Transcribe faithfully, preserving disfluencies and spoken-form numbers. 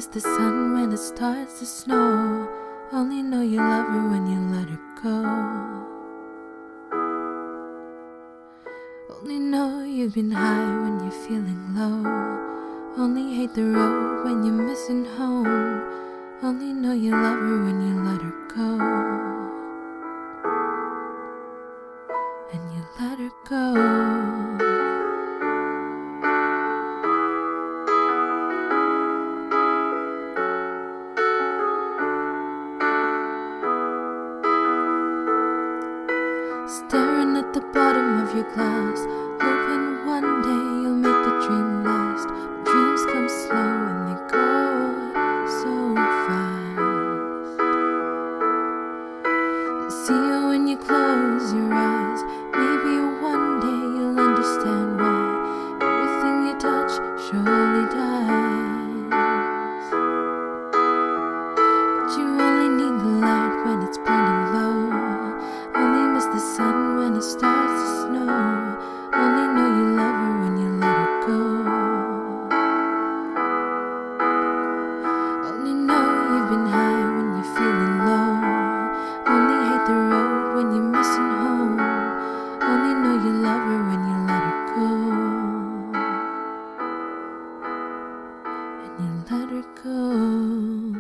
miss the sun when it starts to snow. Only know you love her when you let her go. Only know you've been high when you're feeling low. Only hate the road when you're missing home. Only know you love her when you let her go. And you let her go. Staring at the bottom of your glass, hoping one day you'll make the dream last. But dreams come slow and they go so fast. They see you when you close your eyes. Maybe one day you'll understand why everything you touch surely dies. But you only need the light when it's burning low. Only miss the sun when it starts to snow. Only know you love her when you let her go. Only know you've been high when you're feeling low. Only hate the road when you're missing home. Only know you love her when you let her go. And you let her go.